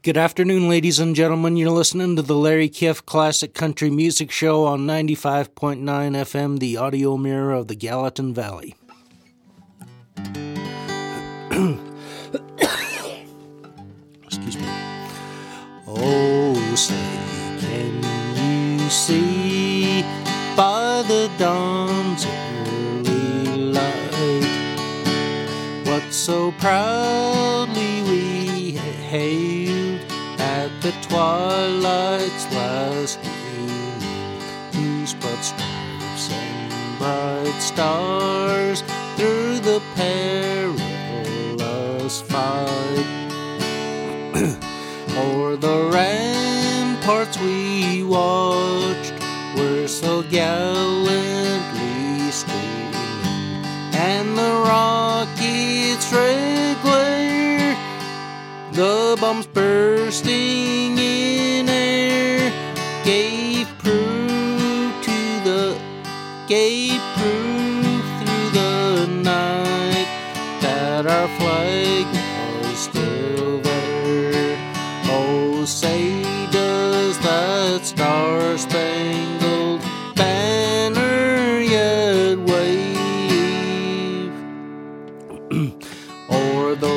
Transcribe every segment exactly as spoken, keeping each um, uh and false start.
Good afternoon, ladies and gentlemen. You're listening to the Larry Kiff Classic Country Music Show on ninety-five point nine F M, the audio mirror of the Gallatin Valley. Excuse me. Oh, say, can you see by the dawn's early light what so proudly we hailed at the twilight's last gleam, whose broad stripes and bright stars through the perilous fight o'er the ramparts we watched were so gallantly streaming, and the rockets' red glare, the bombs bursting in air, gave proof to the gave proof through the night that our flag was still there. Oh, say does that star-spangled banner yet wave o'er the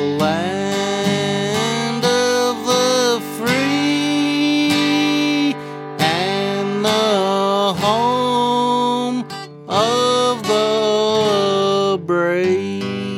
land of the free and the home of the brave.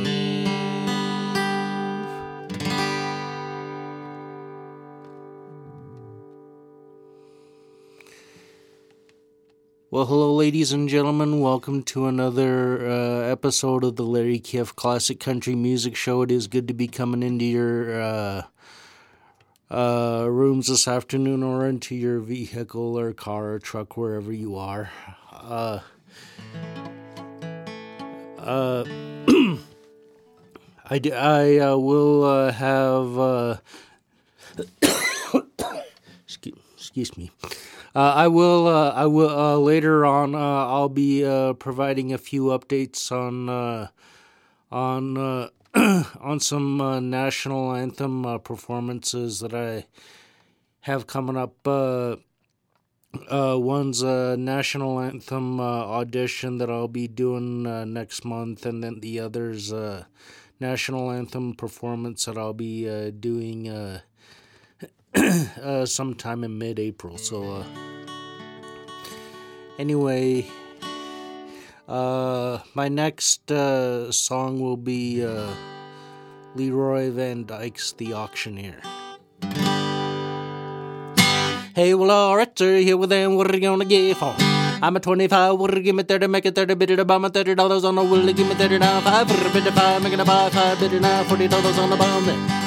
Well, hello, ladies and gentlemen. Welcome to another uh, episode of the Larry Kiff Classic Country Music Show. It is good to be coming into your uh, uh, rooms this afternoon, or into your vehicle or car or truck, wherever you are. Uh, uh, I, d- I uh, will uh, have... Uh, excuse, excuse me. Uh, I will. Uh, I will uh, later on. Uh, I'll be uh, providing a few updates on uh, on uh, on some uh, national anthem uh, performances that I have coming up. Uh, uh, one's a national anthem uh, audition that I'll be doing uh, next month, and then the other's uh, national anthem performance that I'll be uh, doing. Uh, uh, sometime in mid-April, so, uh, anyway, uh, my next, uh, song will be, uh, Leroy Van Dyke's The Auctioneer. Hey, well, alright, sir, here with them, what are you gonna give for? I'm a twenty-five, what are you give me thirty, make it thirty, bid it about my thirty dollars on the will, give me thirty now, five, bid it five, make it a five, five, bid it now, forty dollars on the bomb then.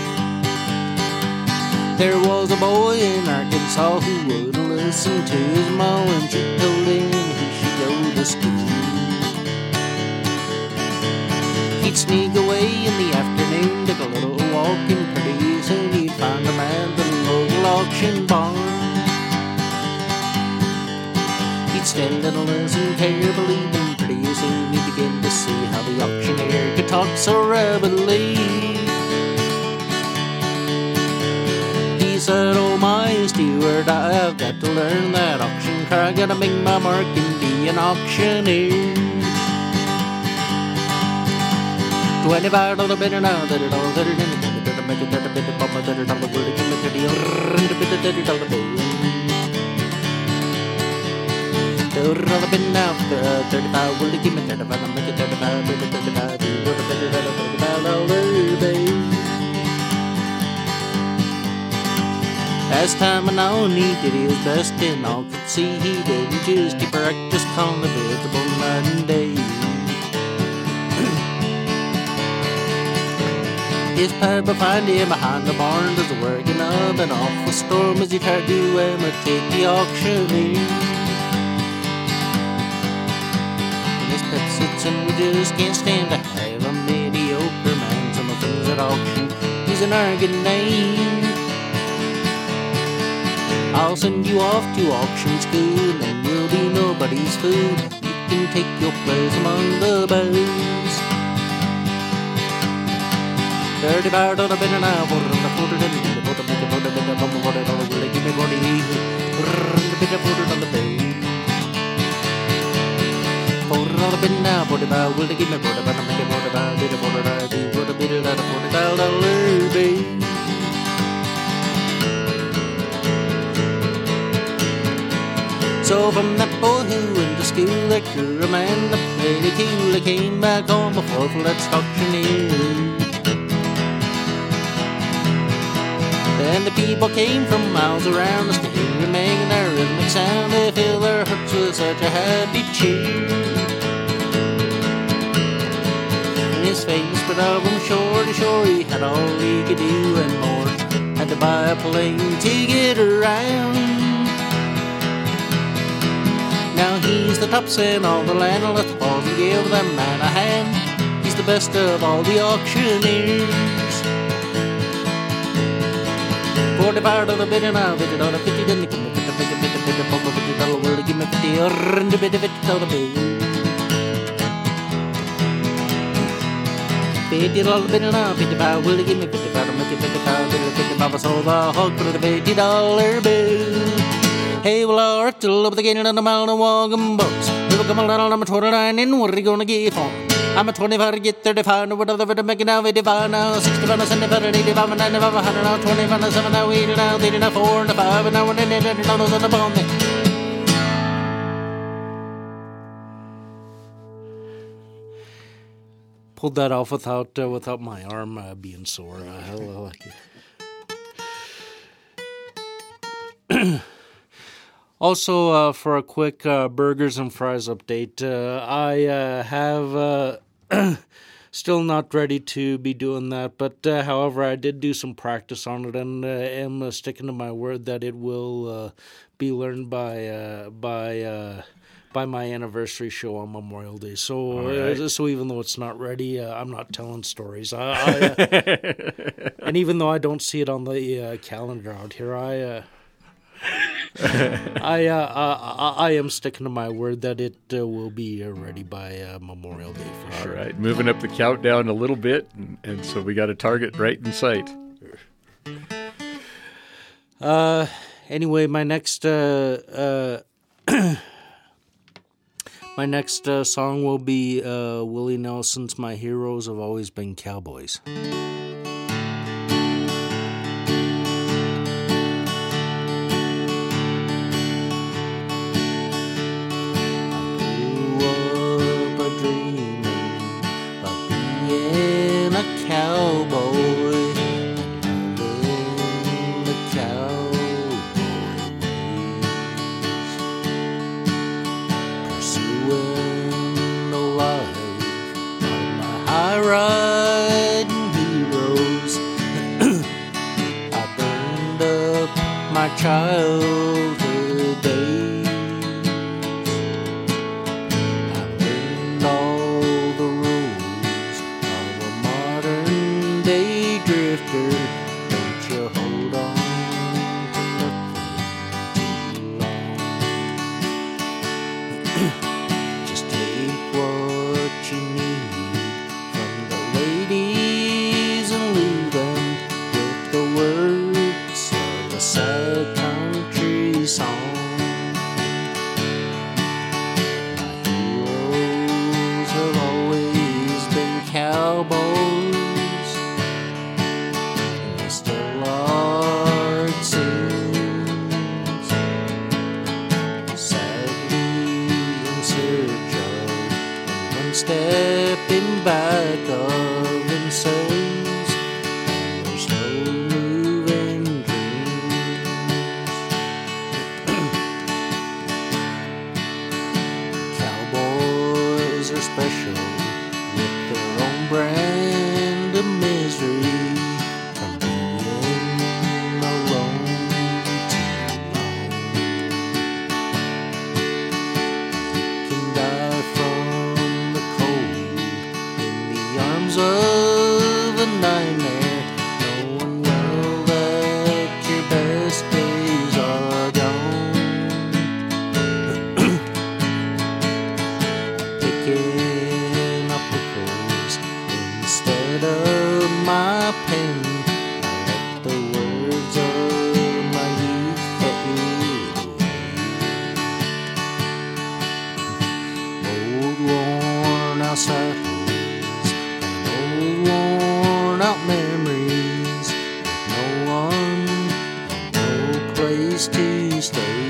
There was a boy in Arkansas who wouldn't listen to his mom when she told him he should go to school. He'd sneak away in the afternoon, take a little walk, and pretty soon he'd find a man at the local auction barn. He'd stand and listen carefully, and pretty soon he'd begin to see how the auctioneer could talk so rapidly. He said, oh my steward, I've got to learn that auction car, I gotta make my mark and be an auctioneer. Twenty-five dollar bidder now, thirty dollar bidder, then you gotta make it thirty bidder, pop my thirty dollar bidder, give me thirty dollar, thirty dollar bill. Thirty dollar bidder now, thirty-five, will you give me thirty-five, I'll make it thirty-five, bidder, thirty-five, do what a bidder, thirty-five dollar bill. As time went on, he did his best, and all could see he didn't just he practiced on the visible night and day. His pad would find him behind the barn, just working up an awful storm as he tried to imitate the auctioneer. And his pet sits and we just can't stand to have a mediocre man. Some of the things at auction, he's an arrogant name. I'll send you off to auction school, and you'll be nobody's fool. You can take your place among the bows. Thirty-five dollar bidder now, put it on the quarter, then you put the bum forty dollar bill, give me forty. Bit of forty dollar bill. Forty dollar bill now, forty dollar will give me forty, but I'm making forty dollar, bit of forty dollar, do a bit of that forty dollar bill. So from that boy who went to school, that grew a man that played a cool, I came back home before let's auctioneer. Then the people came from miles around to hear him making their rhythmic sound. They fill their hearts with such a happy cheer. And his famous spread out from shore to shore, he had all he could do and more. Had to buy a plane to get around. Now he's the top in all the land, let's pause and give that man a hand. He's the best of all the auctioneers. Forty-five dollar bid and I'll bid it on a fifty, then give me fifty, fifty, fifty, fifty, fifty dollar will give me fifty, or a bit of fifty dollar bill. Fifty dollar bid and I'll fifty-five will give me fifty-five, I'll make it fifty-five, fifty-five, so the hog for the fifty dollar bill. Hey, well, all right, till up the gate and a mile and walking boats. We'll come along, I'm a twenty-nine, and what are you gonna get for? I'm a twenty-five, get thirty-five, and whatever to make it now, eighty-five now, sixty-five, seventy-five, eighty-five, ninety-five, one hundred now, twenty-five, seven now, eighty now, eighty now, four and five, and now, and then, and then, and those on the bone there. Pulled that off without, uh, without my arm uh, being sore. Uh, hello, like it. Also, uh, for a quick uh, burgers and fries update, uh, I uh, have uh, still not ready to be doing that, but uh, however, I did do some practice on it, and uh, am uh, sticking to my word that it will uh, be learned by uh, by uh, by my anniversary show on Memorial Day. So, right. uh, so even though it's not ready, uh, I'm not telling stories. I, I, uh, and even though I don't see it on the uh, calendar out here, I. Uh, I, uh, I I am sticking to my word that it uh, will be uh, ready by uh, Memorial Day for sure. All right, moving up the countdown a little bit, and, and so we got a target right in sight. Uh, anyway, my next uh, uh, my next uh, song will be uh, Willie Nelson's "My Heroes Have Always Been Cowboys." Childhood days, I've learned all the rules of a modern day drifter. Don't you hold on to nothing too long. Just take what you need from the ladies and leave them with the words of a sad country song. My heroes have always been cowboys, and Mister Lord sings sadly in search of, and one step in back of themselves and their slow moving dreams. Cowboys are special with their own brand of misery from being alone too long. You can die from the cold in the arms of a nightmare. No one will place to stay.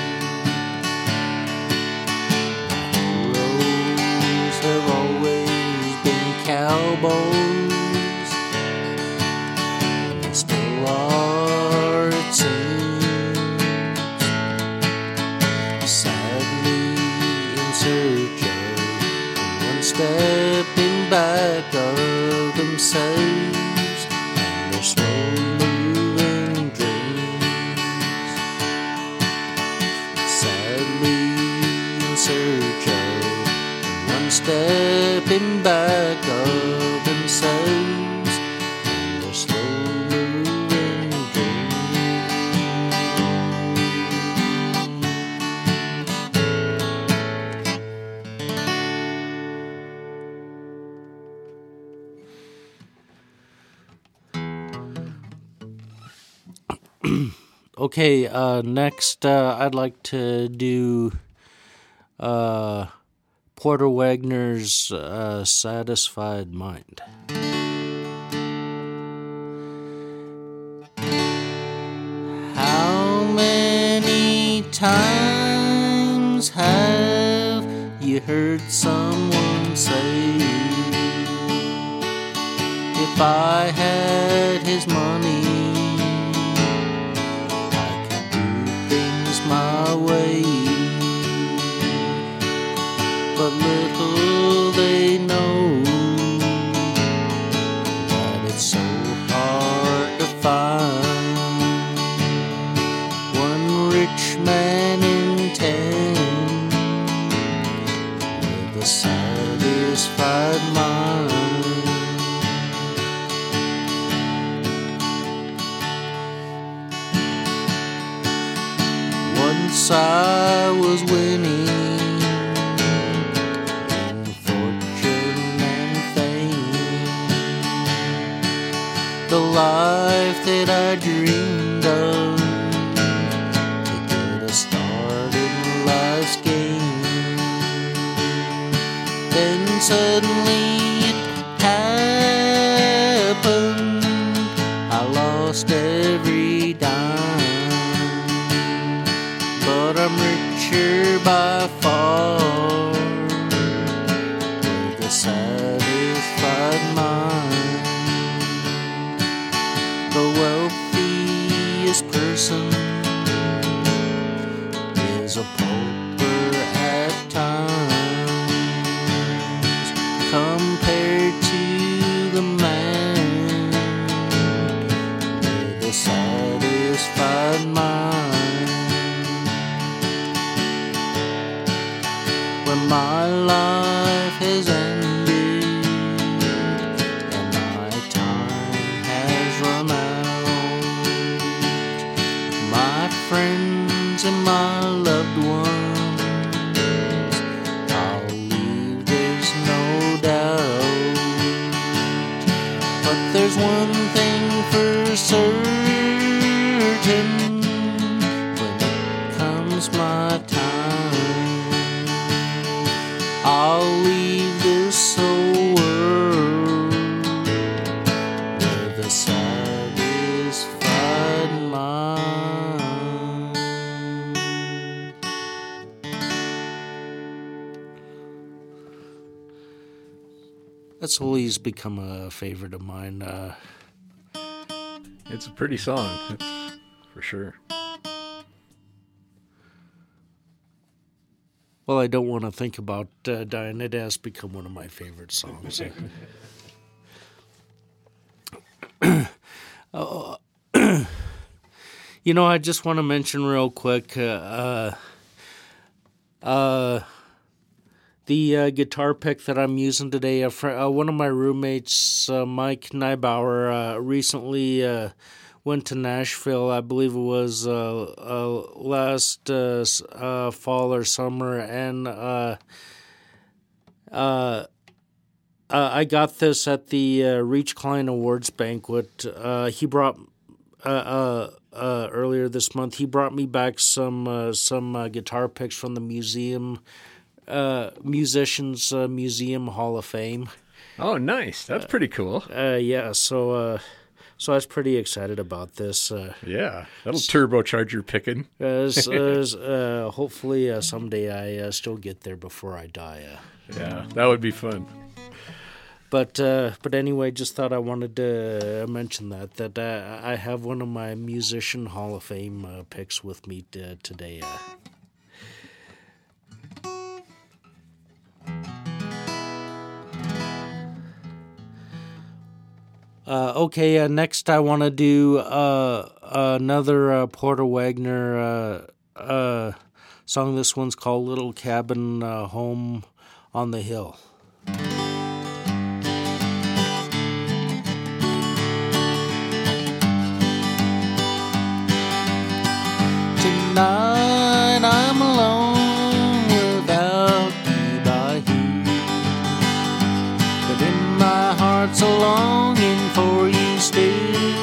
Heroes have always been cowboys, and they still are, it seems. Sadly in search of one stepping back of themselves and their slow moving dreams. Sadly in search of one stepping back of themselves and their slow moving dreams. Okay, uh, next uh, I'd like to do uh, Porter Wagner's uh, Satisfied Mind. How many times have you heard someone say, if I had his money, my way? But little they know that it's so hard to find one rich man in ten with a satisfied mind. Once I was winning in fortune and fame, the life that I dreamed of to get a start in life's game. Then suddenly it happened, I lost every dime. But I'm richer by far with a satisfied mind. The wealthiest person is a pauper at times compared to the man with a satisfied mind. My life has ended and my time has run out. My friends and my loved ones I'll leave, there's no doubt. But there's one thing for certain, when it comes my time, I'll leave this old world with a satisfied mind. That's always become a favorite of mine. Uh, It's a pretty song, that's for sure. Well, I don't want to think about uh, dying. It has become one of my favorite songs. uh, you know, I just want to mention real quick, uh, uh, the uh, guitar pick that I'm using today. A fr- uh, one of my roommates, uh, Mike Neibauer, uh, recently uh, went to Nashville. I believe it was uh, uh, last uh, uh, fall or summer, and uh, uh, uh, I got this at the uh, Reach Klein Awards banquet. Uh, he brought uh, uh, uh, earlier this month. He brought me back some uh, some uh, guitar picks from the museum, uh, Musicians uh, Museum Hall of Fame. Oh, nice! That's pretty cool. Uh, yeah, so. Uh, So I was pretty excited about this. Uh, Yeah, that'll turbocharge your picking. as, as, uh, hopefully uh, someday I uh, still get there before I die. Uh. Yeah, that would be fun. But uh, but anyway, just thought I wanted to mention that that uh, I have one of my Musician Hall of Fame uh, picks with me t- today. Uh. Uh, okay, uh, next I want to do uh, another uh, Porter Wagner uh, uh, song. This one's called Little Cabin uh, Home on the Hill. Tonight I'm alone without you by here, but in my heart's a longing for you still.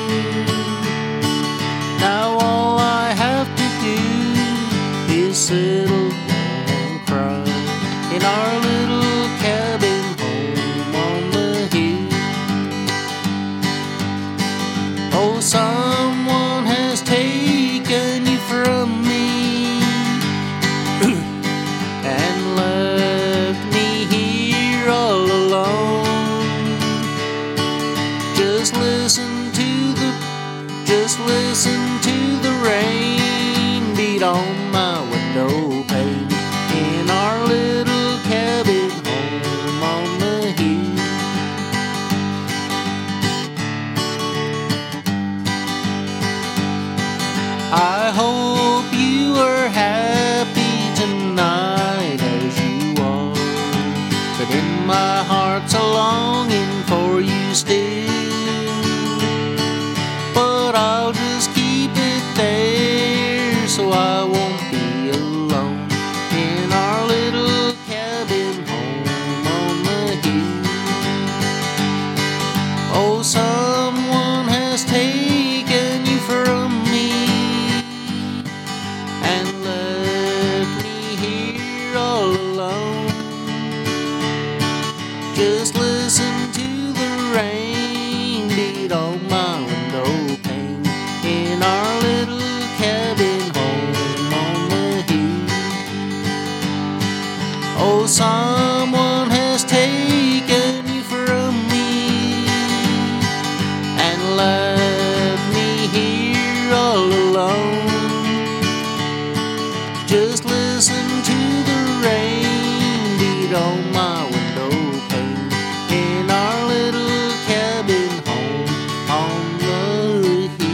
Now all I have to do is settle and cry in our little cabin home on the hill. Oh, someone has taken you from me and left me here all alone. Just listen to the, just listen to the rain beat on my window pane in our little cabin home on the hill. I hope you are happy tonight as you are, but in my heart's a longing for you still. But I'll just keep it there so I won't be alone in our little cabin home on the hill. Oh, someone has taken you from me and left me here all alone. Just listen to the rain beat on my window pane in our little cabin home on the hill. Oh, someone has taken you from me and left me here all alone. Just listen to the rain beat on my window pane in our little cabin home on the hill.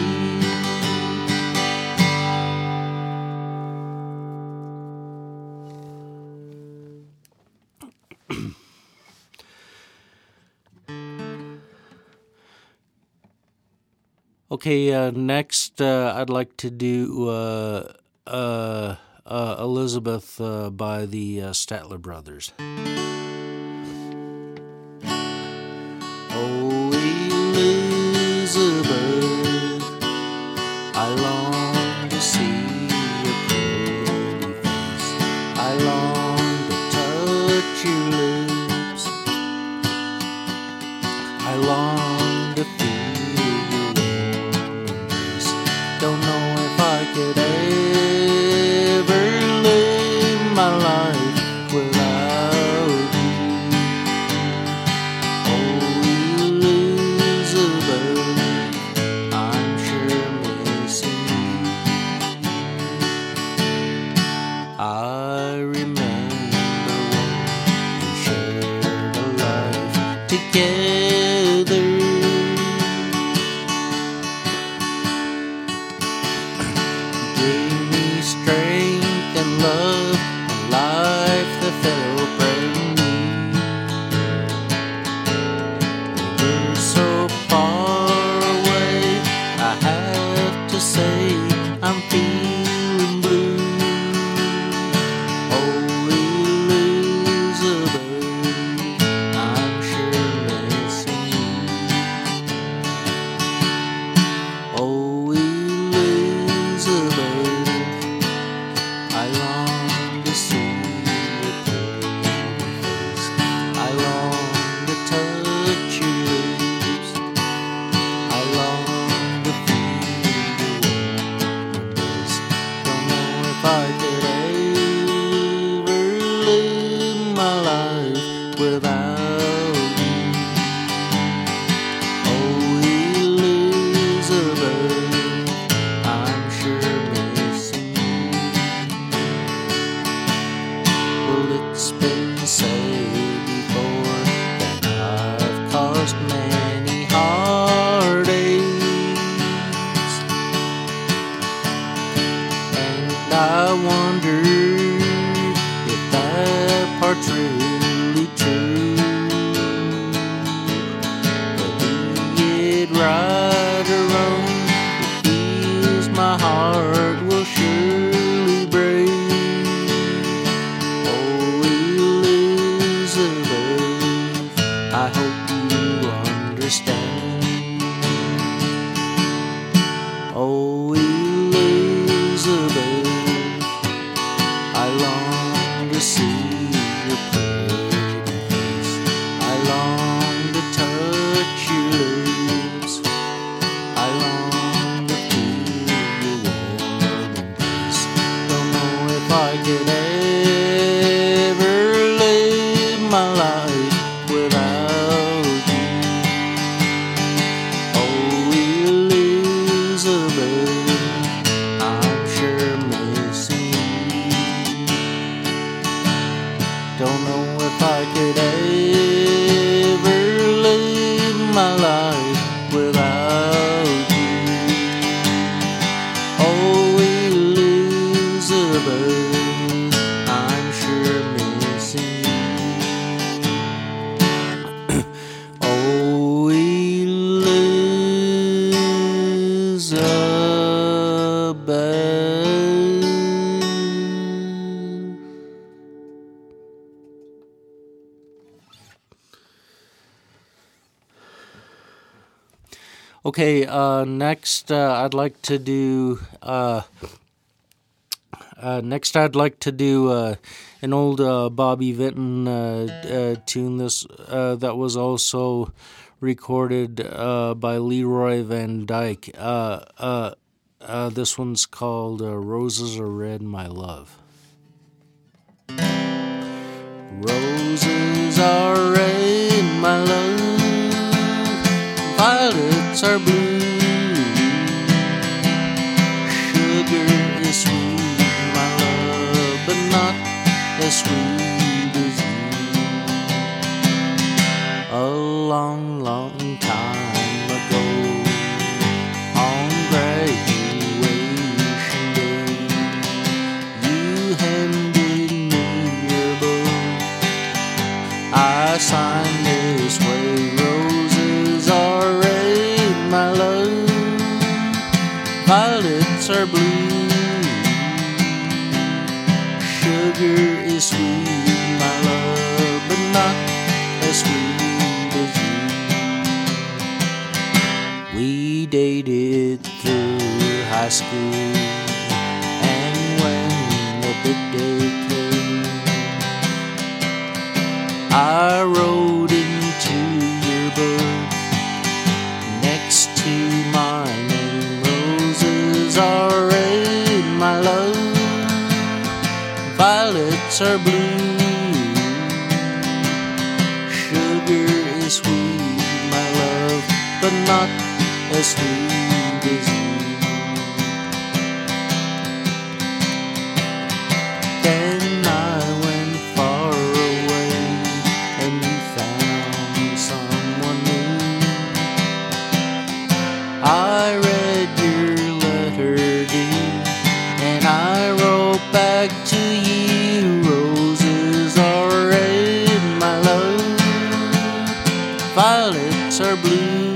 Okay, uh, next uh, I'd like to do uh, uh, uh, Elizabeth uh, by the uh, Statler Brothers. Oh, Elizabeth, I long to see your pretty face. I long to touch your lips. I long to feel your warm embrace. Don't know if I could ever live my life without you. Oh, Elizabeth, I'm sure missing you. I remember when we shared a life together. Gave me strength and love and life that felt brand new. You're so far away, I have to say I'm feeling blue. Oh, Elizabeth, I'm sure missing you. Oh, Elizabeth, I long to see your pretty face. I long to touch your lips. I long wondered if that part's really true. But be it right or wrong, it feels my heart will surely break. Oh, Elizabeth, I hope you understand. Oh, Elizabeth, I long to see your pretty face. I long to touch your lips. I long to feel your warm embrace. Don't know if I could ever live my life without you. Oh, Elizabeth, I'm sure missing you. Don't know if I could ever live my life without you. Oh, Elizabeth, I'm sure missing you. Oh, Elizabeth. Okay, uh, next uh, I'd like to do uh, uh, next I'd like to do uh, an old uh, Bobby Vinton uh, uh, tune. This uh, that was also recorded uh, by Leroy Van Dyke. Uh, uh, uh, this one's called uh, "Roses Are Red, My Love." Roses are red, my love. Violets are blue. Sugar is sweet, my love, but not as sweet as you. A long, long time ago, on graduation day, you handed me your book. I signed this way. Roses are red, my love. Violets are blue. Sugar is sweet, my love, but not as sweet as you. We dated through high school, and when the big day came, I wrote into your book next to my name. Roses are red, my love. Violets are blue. Sugar is sweet, my love, but not as sweet as you. Then I went far away, and you found someone new. I read your letter, dear, and I wrote back to you. Roses are red, my love. Violets are blue.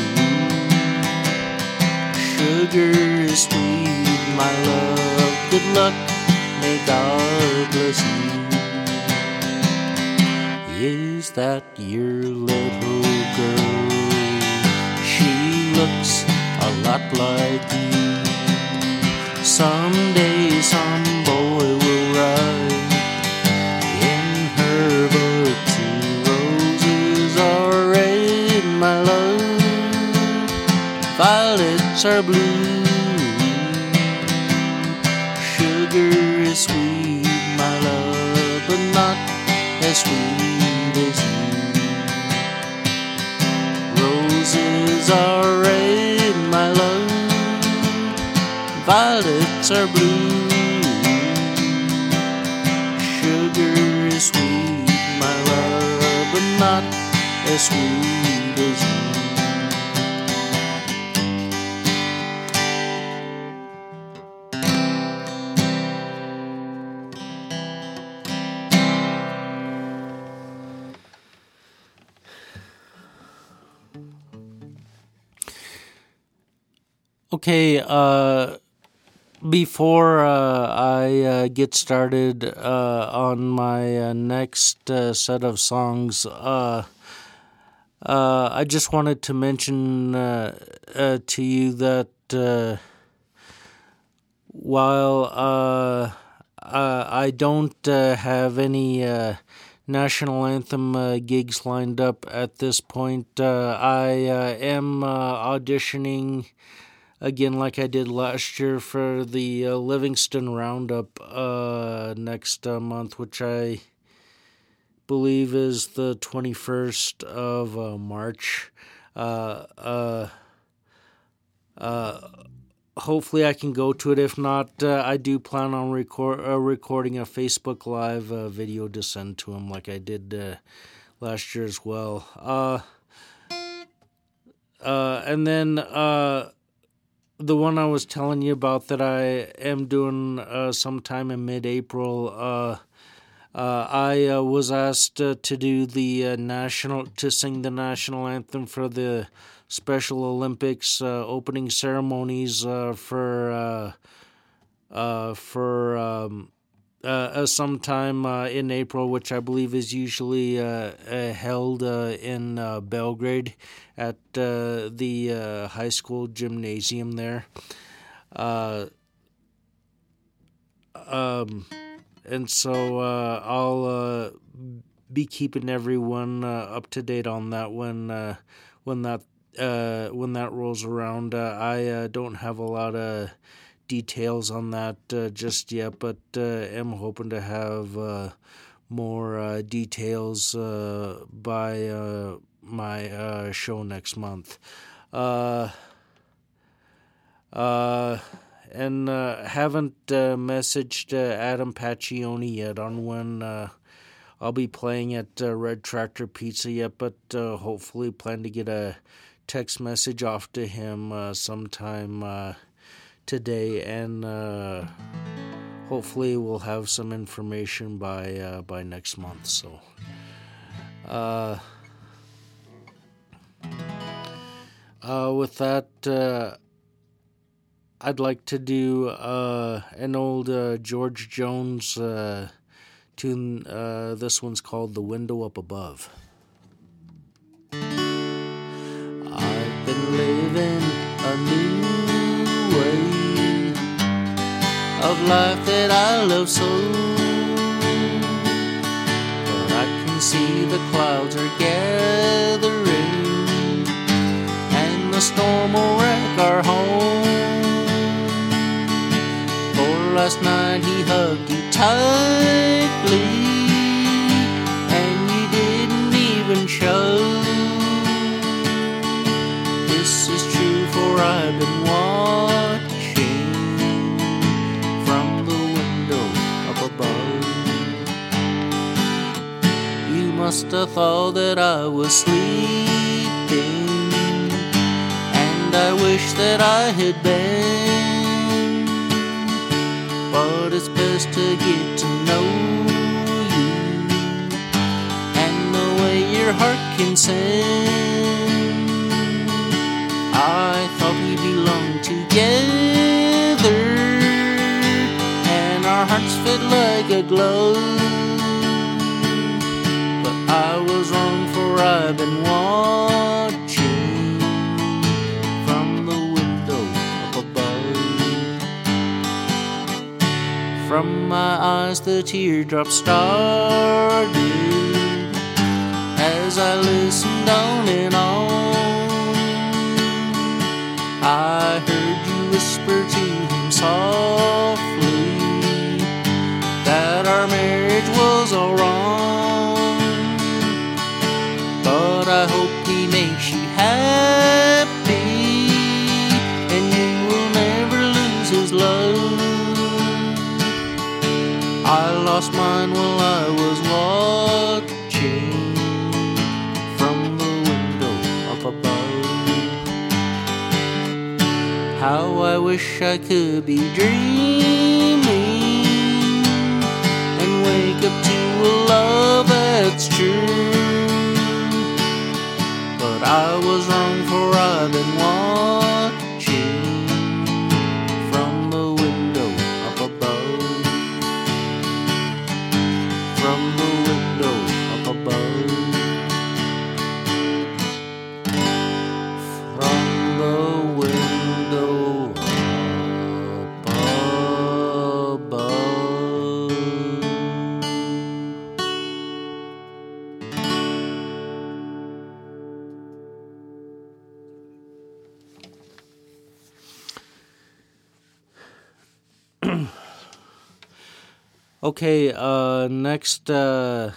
Sugar is sweet, my love. Good luck, may God bless you. Is that your little girl? She looks a lot like you. Someday some boy will write in her book too. Roses are red, my love. Violets are blue. Sugar is sweet, my love, but not as sweet as you. Roses are red, my love. Violets are blue. Sugar is sweet, my love, but not as sweet as you. Okay, uh, before uh, I uh, get started uh, on my uh, next uh, set of songs, uh, uh, I just wanted to mention uh, uh, to you that uh, while uh, uh, I don't uh, have any uh, national anthem uh, gigs lined up at this point, uh, I uh, am uh, auditioning again, like I did last year, for the uh, Livingston Roundup uh, next uh, month, which I believe is the twenty-first of uh, March. Uh, uh, uh, hopefully I can go to it. If not, uh, I do plan on record, uh, recording a Facebook Live uh, video to send to him like I did uh, last year as well. Uh, uh, and then... Uh, The one I was telling you about that I am doing uh, sometime in mid-April, uh, uh, I uh, was asked uh, to do the uh, national, to sing the national anthem for the Special Olympics uh, opening ceremonies uh, for uh, uh, for um, uh, uh, sometime uh, in April, which I believe is usually uh, uh, held uh, in uh, Belgrade at uh, the uh, high school gymnasium there. Uh, um, and so uh, I'll uh, be keeping everyone uh, up to date on that when uh, when that uh, when that rolls around. Uh, I uh, don't have a lot of details on that uh, just yet, but uh, am hoping to have uh, more uh, details uh, by uh, my uh, show next month. Uh, uh, and uh, haven't uh, messaged uh, Adam Paccioni yet on when uh, I'll be playing at uh, Red Tractor Pizza yet, but uh, hopefully plan to get a text message off to him uh, sometime uh, today, and uh, hopefully we'll have some information by uh, by next month. So, uh, uh, with that, uh, I'd like to do uh, an old uh, George Jones uh, tune. Uh, this one's called "The Window Up Above." I've been living a new way of life that I love so, but I can see the clouds are gathering and the storm will wreck our home. For last night he hugged you tightly and you didn't even show. This is true, for I've been watching from the window up above. You must have thought that I was sleeping, and I wish that I had been, but it's best to get to know you and the way your heart can sing. I thought we belonged together and our hearts fit like a glove, but I was wrong, for I've been watching from the window up above. From my eyes the teardrops started as I listened on and on. I heard you whisper to him softly that our marriage was all wrong, but I hope he makes you happy and you will never lose his love. I lost mine while I was watching from the window up above. How I wish I could be dreaming and wake up to a love that's true, but I was wrong, for I've been watching Okay, uh, next, uh,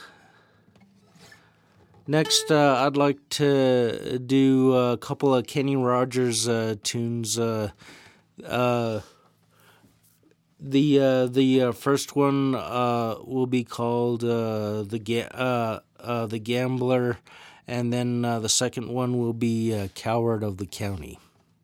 next, uh, I'd like to do a couple of Kenny Rogers uh, tunes. Uh, uh, the uh, the uh, first one uh, will be called uh, the Ga- uh, uh, the Gambler, and then uh, the second one will be uh, Coward of the County.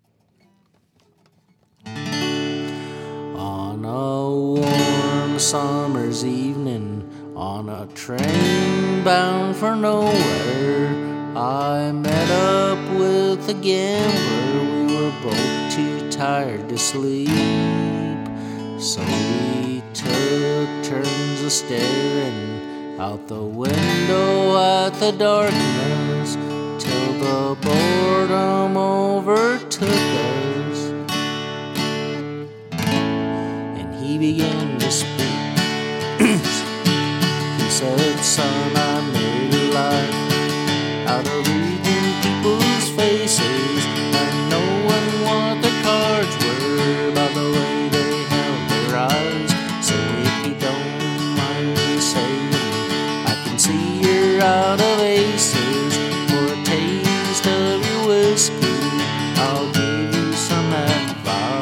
On a warm summer's evening, on a train bound for nowhere, I met up with a gambler. We were both too tired to sleep, so we took turns of staring out the window at the darkness till the boredom overtook us. He began to speak. He said, son, I made a life out of reading people's faces and knowing what their cards were by the way they held their eyes. So if you don't mind me saying, I can see you're out of aces. For a taste of your whiskey, I'll give you some advice.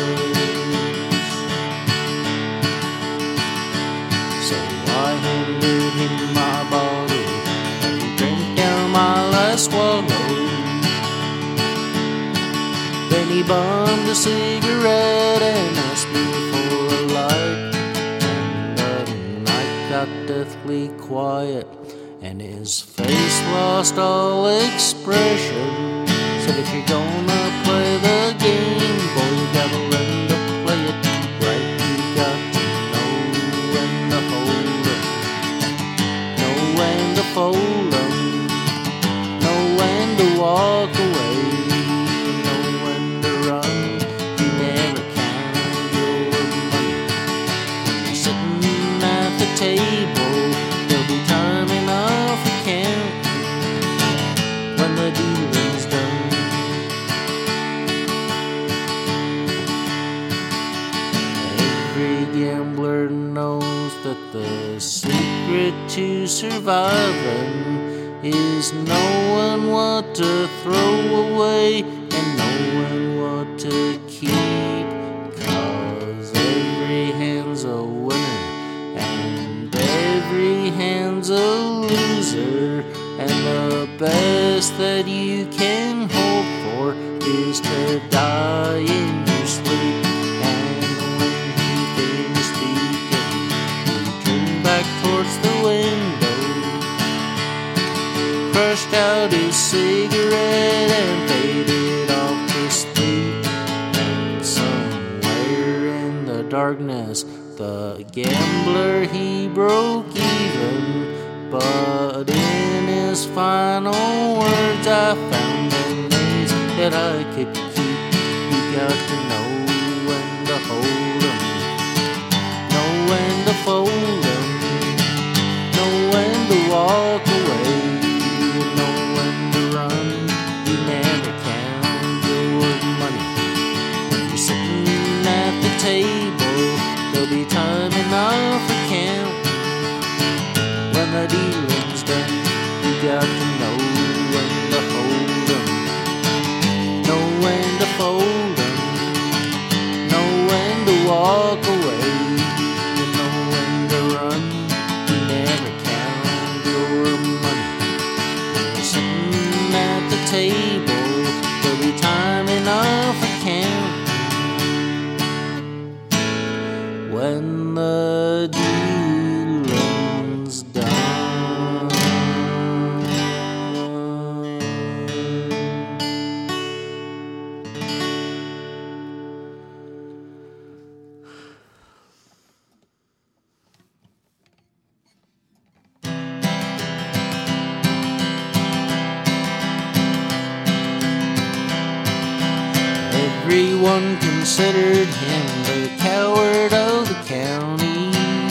So I handed him my bottle and he drank down my last swallow. Then he bummed a cigarette and asked me for a light. And the night got deathly quiet and his face lost all expression. Said, if you're gonna play the game, boy, you gotta learn to play it right. You got to know when to hold 'em, know when to fold 'em, know when to walk away, know when to run. You never count your money when you're sitting at the table. There'll be time enough for counting when the dealing's done. Every gambler knows that the secret to surviving is knowing what to throw away and knowing what to keep. 'Cause every hand's a winner and every hand's a loser, and the best that you can hope for is to die in your sleep. And when he finished speaking, he turned back towards the window, crushed out his cigarette and faded off to sleep. And somewhere in the darkness, the gambler, he broke even. But in his final words, I found the names that I could keep. You got to know when to hold 'em, know when to fold 'em, know when to walk away, know when to run. You never count your money when you're sitting at the table. There'll be time enough for counting when the dealing's done. You got to know when to hold 'em, know when to fold 'em, know when to walk away, you know when to run. You never count your money when you're sitting at the table. There'll be time enough for counting when the dealing's done. Everyone considered him the coward of the county.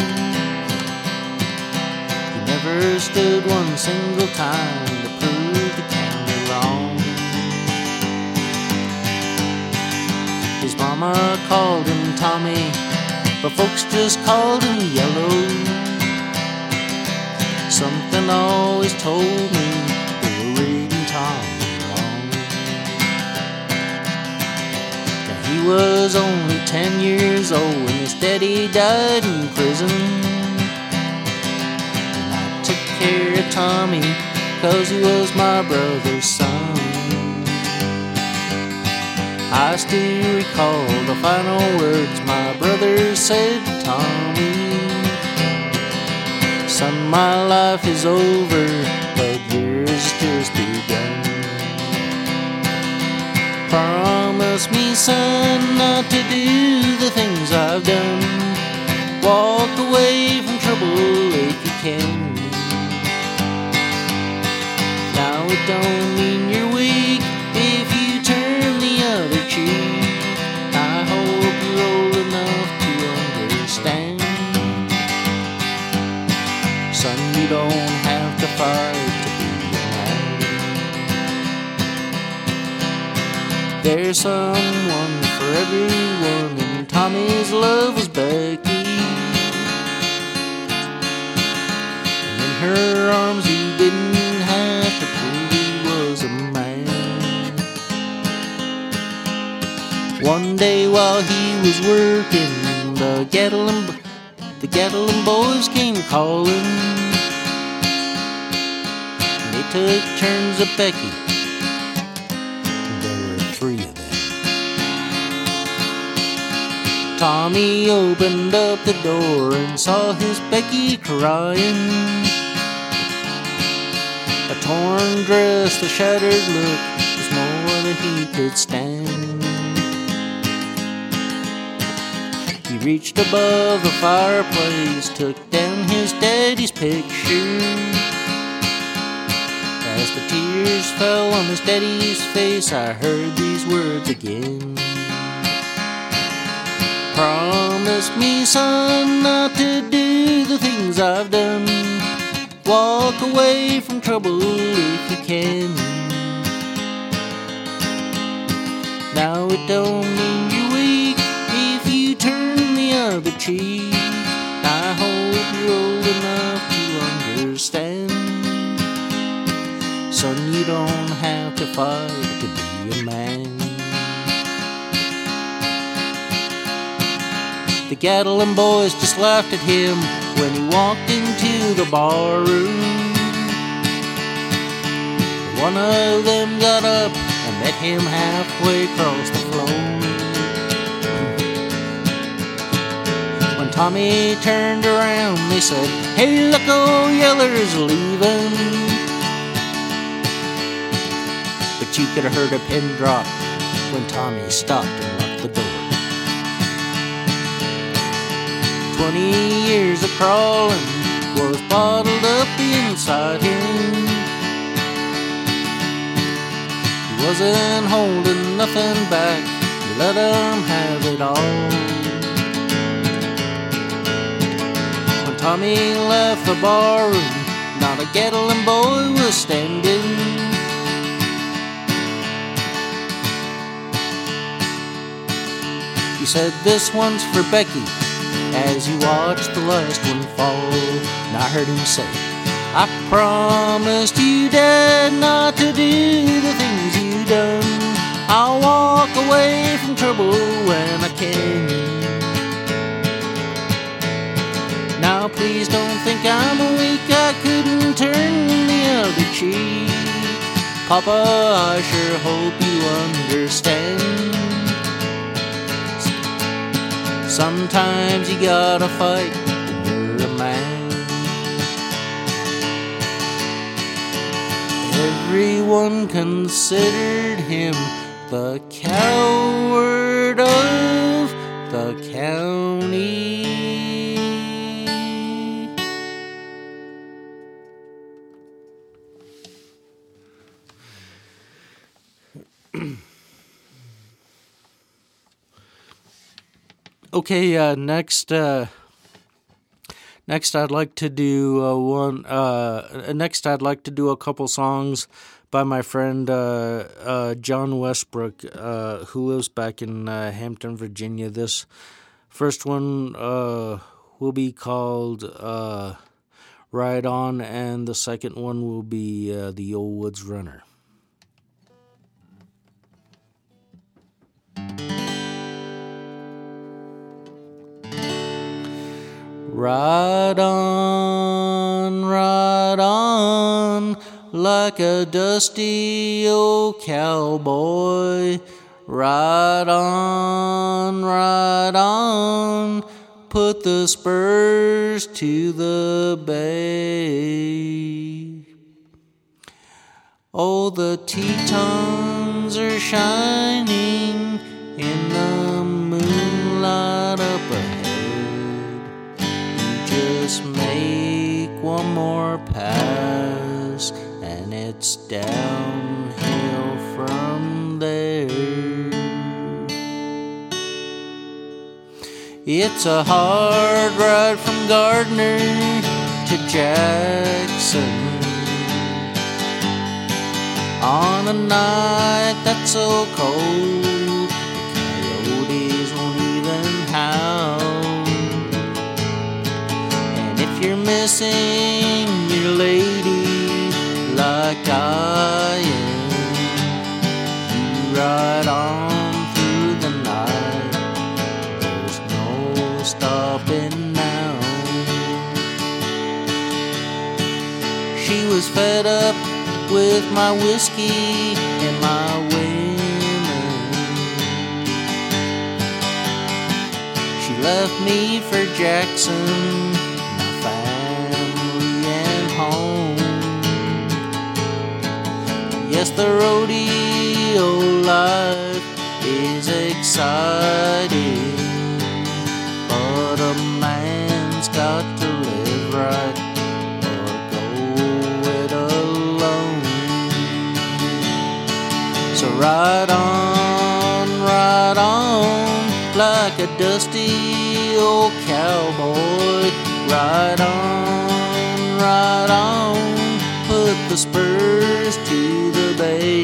He never stood one single time to prove the county wrong. His mama called him Tommy, but folks just called him Yellow. Something always told me they were reading Tommy wrong. Now he was only ten years old when his daddy died in prison. And I took care of Tommy 'cause he was my brother's son. I still recall the final words my brother said to Tommy. Son, my life is over, but yours has just begun. Promise me, son, not to do the things I've done. Walk away from trouble if you can. Now it don't mean you're weak if you turn the other cheek. I hope you're old enough to understand. Son, you don't have to fight to be a man. There's someone for everyone, and Tommy's love was Becky. And in her arms he didn't have to prove he was a man. One day while he was working, the Gatlin, the Gatlin boys came calling. And they took turns at Becky. There were three of them. Tommy opened up the door and saw his Becky crying. A torn dress, a shattered look was more than he could stand. He reached above the fireplace, took down his daddy's picture. As the tears fell on his daddy's face, I heard these words again. Promise me, son, not to do the things I've done. Walk away from trouble if you can. Now it don't mean you're weak if you turn the other cheek. I hope you're old enough to understand. Son, you don't have to fight to be a man. The Gatlin boys just laughed at him when he walked into the bar room. One of them got up and met him halfway across the floor. When Tommy turned around, they said, "Hey, look, old Yeller's leaving." But you could have heard a pin drop when Tommy stopped and locked the door. Twenty years of crawling was bottled up inside him. He wasn't holding nothing back, he let him have it all. When Tommy left the barroom, not a Gatlin boy was standing. He said, "This one's for Becky," as he watched the last one fall. And I heard him say, "I promised you, Dad, not to do the things you done. I'll walk away from trouble when I can. Now please don't think I'm weak, I couldn't turn the other cheek. Papa, I sure hope you understand. Sometimes you gotta fight when you're a man." Everyone considered him the coward of the county. Okay, uh, next, uh, next I'd like to do uh, one. Uh, next, I'd like to do a couple songs by my friend uh, uh, John Westbrook, uh, who lives back in uh, Hampton, Virginia. This First one uh, will be called uh, Ride On, and the second one will be uh, The Old Woods Runner. Ride on, ride on, like a dusty old cowboy. Ride on, ride on, put the spurs to the bay. Oh, the Tetons are shining in the moonlight up ahead. Just make one more pass, and it's downhill from there. It's a hard ride from Gardner to Jackson on a night that's so cold the coyotes won't even howl. You're missing your lady like I am. You ride on through the night, there's no stopping now. She was fed up with my whiskey and my women. She left me for Jackson, yes, the rodeo life is exciting, but a man's got to live right or go it alone. So ride on, ride on, like a dusty old cowboy. Ride on, ride on, put the spurs to the bay.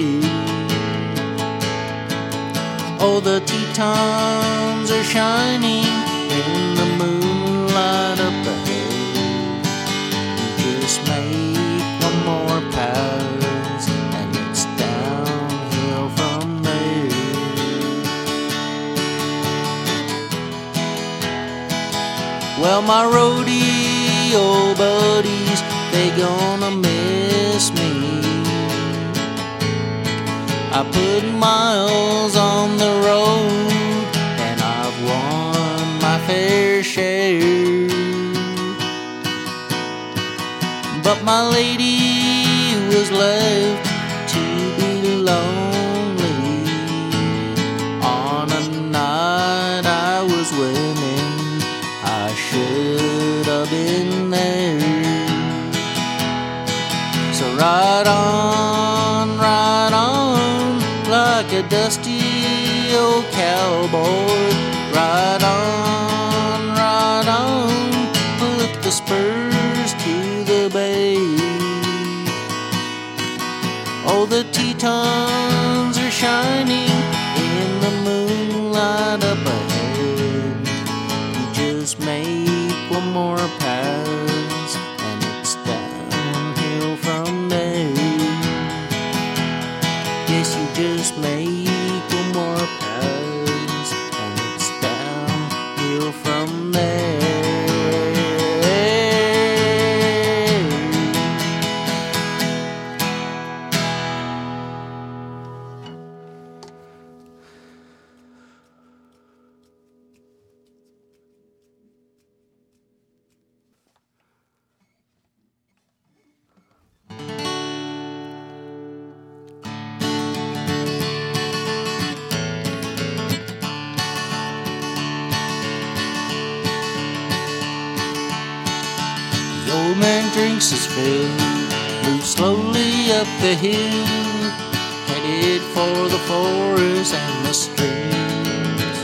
Oh, the Tetons are shining in the moonlight up ahead. You just make one more pass, and it's downhill from there. Well, my rodeo buddies, they gonna miss me. I put miles on the road, and I've won my fair share. But my lady was left to be lonely on a night I was winning. I should have been there. So ride on, ride on, like a dusty old cowboy. Ride on, ride on, put the spurs to the bay. Oh, the Tetons are shining in the moonlight up ahead. You just make one more pass, and it's downhill from there. Yes, you just make one more pass, and it's downhill from there. The old man drinks his fill, moves slowly up the hill, headed for the forest and the streams.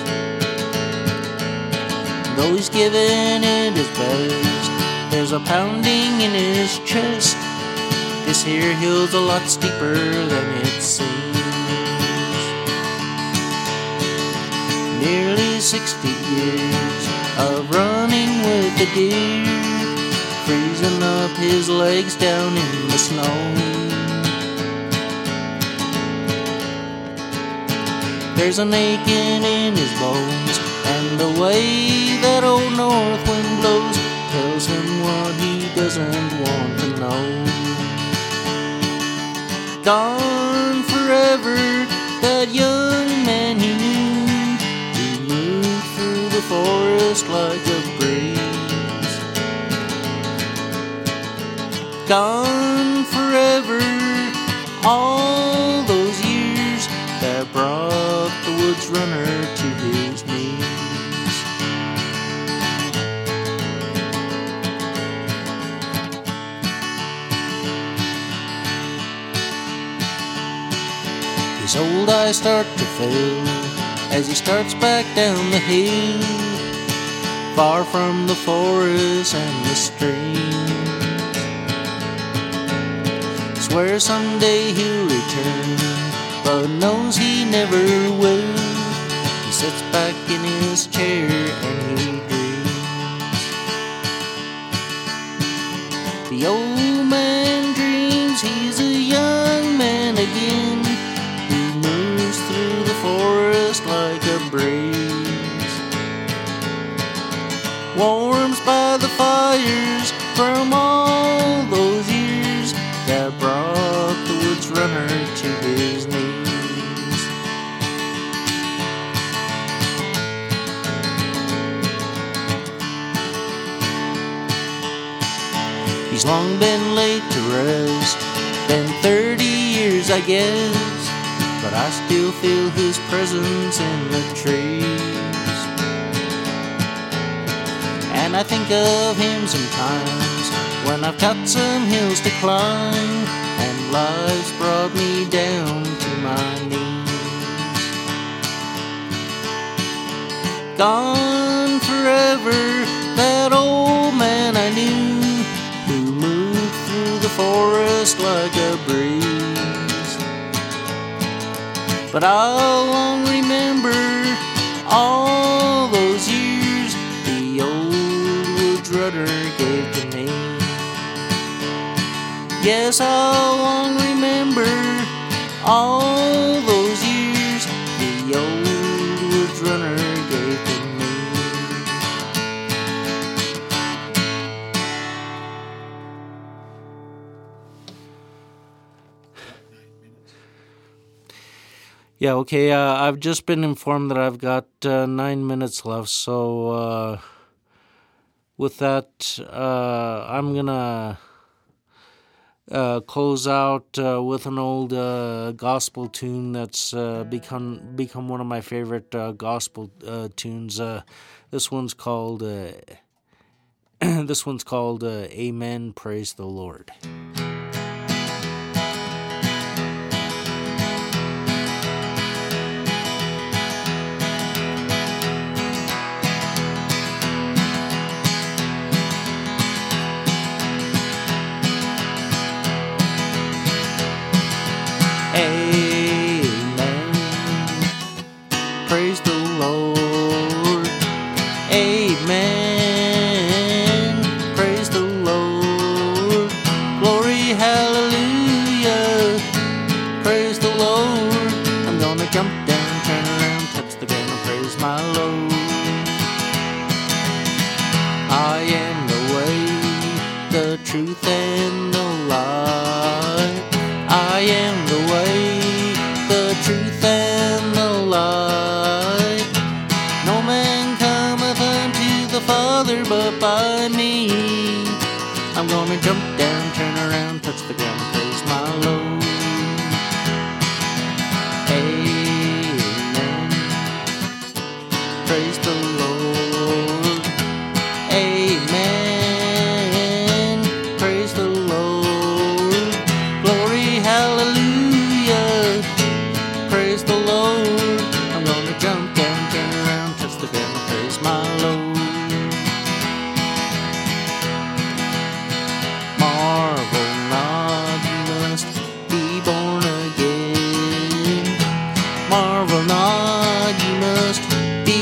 Though he's giving it his best, there's a pounding in his chest. This here hill's a lot steeper than it seems. Nearly sixty years of running with the deer, freezing up his legs down in the snow. There's an aching in his bones, and the way that old north wind blows tells him what he doesn't want to know. Gone forever, that young man he knew, he moved through the forest like a breeze. Gone forever, all those years that brought the woods runner to his knees. His old eyes start to fail as he starts back down the hill, far from the forest and the streams. Swears someday he'll return, but knows he never will. He sits back in his chair and he dreams. The old man dreams he's a young man again, who moves through the forest like a breeze, warms by the fires from all those years that brought the woods runner to his knees. He's long been laid to rest, been thirty years I guess, but I still feel his presence in the trees. And I think of him sometimes when I've got some hills to climb and life's brought me down to my knees. Gone forever, that old man I knew, who moved through the forest like a breeze. But I'll long remember all those years the old woods runner gave to me. Yes, I'll long remember all those years the old woods runner gave to me. Yeah, okay, uh, I've just been informed that I've got uh, nine minutes left, so uh, with that, uh, I'm gonna uh, close out uh, with an old uh, gospel tune that's uh, become become one of my favorite uh, gospel uh, tunes. Uh, this one's called uh, this one's called uh, "Amen, Praise the Lord." Amen. Praise the Lord. Amen. Praise the Lord. Glory, hallelujah. Praise the Lord. I'm gonna jump down, turn around, touch the ground, and praise my Lord. I am the way, the truth, and the life. I am the way, the truth, and the light. No man cometh unto the Father but by me. I'm gonna jump down, turn around, touch the ground, and praise my Lord. Amen. Praise the Lord. Amen. Praise the Lord. Glory, hallelujah. Praise the Lord. I'm gonna jump down, turn around, touch the ground, and praise my Lord. Marvel not, you must be born again. Marvel not, you must be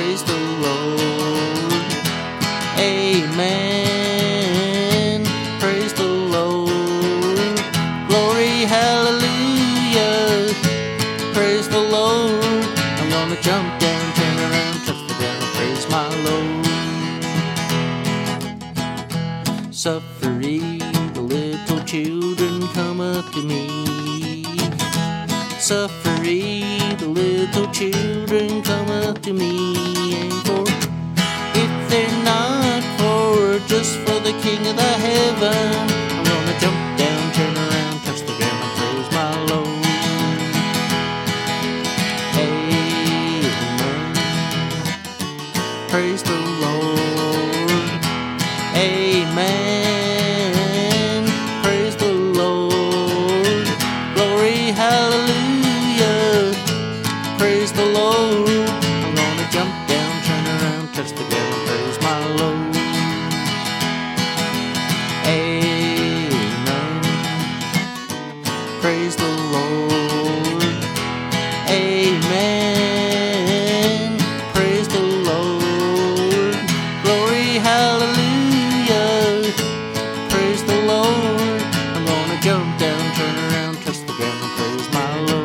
praise the Lord. Amen, praise the Lord. Glory, hallelujah, praise the Lord. I'm gonna jump down, turn around, touch the ground, and praise my Lord. Suffer ye, the little children, come up to me. Suffer ye, the little children, come up to me. And for if they're not for, just for the King of the heaven, I'm gonna jump down, turn around, touch the ground, and praise my Lord. Amen. Praise the Lord. Amen. Praise the Lord. Glory, hallelujah. Praise the Lord. I'm gonna jump down, turn around, touch the ground, and praise my Lord. Amen. Praise the Lord. Amen. Praise the Lord. Glory, hallelujah. Praise the Lord. I'm gonna jump down, turn around, touch the ground, and praise my Lord.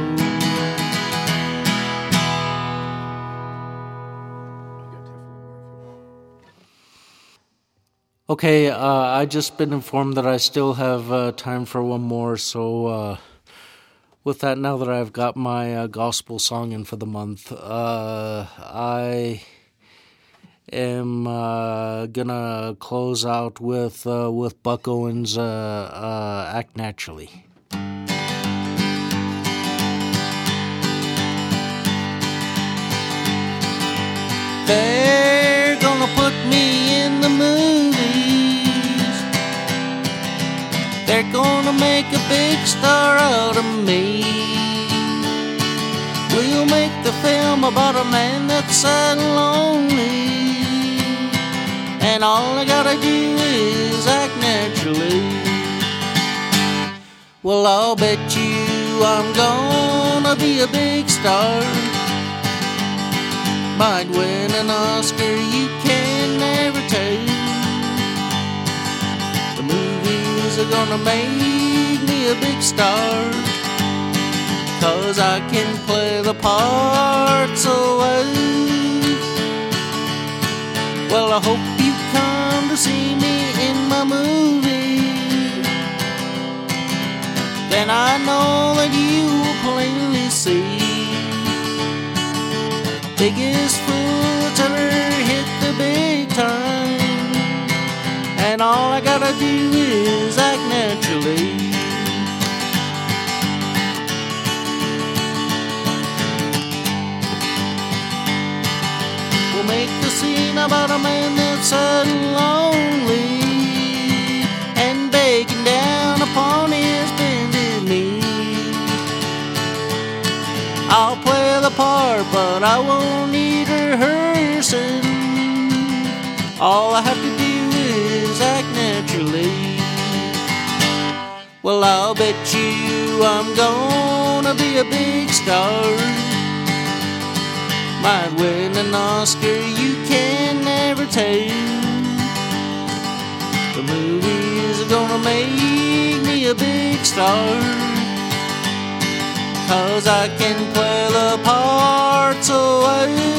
Okay, uh, I just been informed that I still have uh, time for one more, so uh, with that, now that I've got my uh, gospel song in for the month, uh, I am uh, gonna close out with uh, with Buck Owens' uh, uh, "Act Naturally." They're gonna put me in the movies. They're gonna make a big star out of me. We'll make the film about a man that's sad and lonely, and all I gotta do is act naturally. Well, I'll bet you I'm gonna be a big star. Might win an Oscar, you can never tell. The movies are gonna make me a big star, 'cause I can play the part so well. Well, I hope you come to see me in my movie. Then I know that you will plainly see biggest fool that's ever hit the big time, and all I gotta do is act naturally. We'll make the scene about a man that's sad and lonely, and begging down upon his bended knee. I'll play the part, but I won't need rehearsing. All I have to do is act naturally. Well, I'll bet you I'm gonna be a big star. Might win an Oscar, you can never tell. The movies are gonna make me a big star, 'cause I can play the part so well.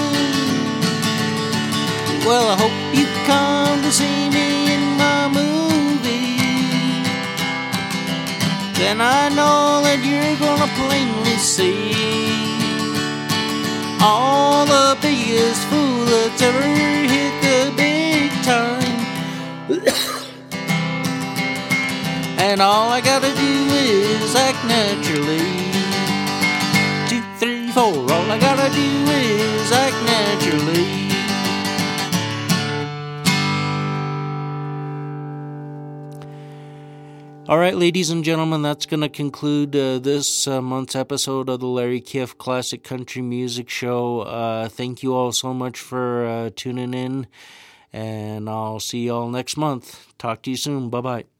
Well, I hope you come to see me in my movie. Then I know that you're gonna plainly see all the biggest fool that's ever hit the big time. And all I gotta do is act naturally. Two, three, four, all I gotta do is act naturally. All right, ladies and gentlemen, that's going to conclude uh, this uh, month's episode of the Larry Kiff Classic Country Music Show. Uh, thank you all so much for uh, tuning in, and I'll see you all next month. Talk to you soon. Bye-bye.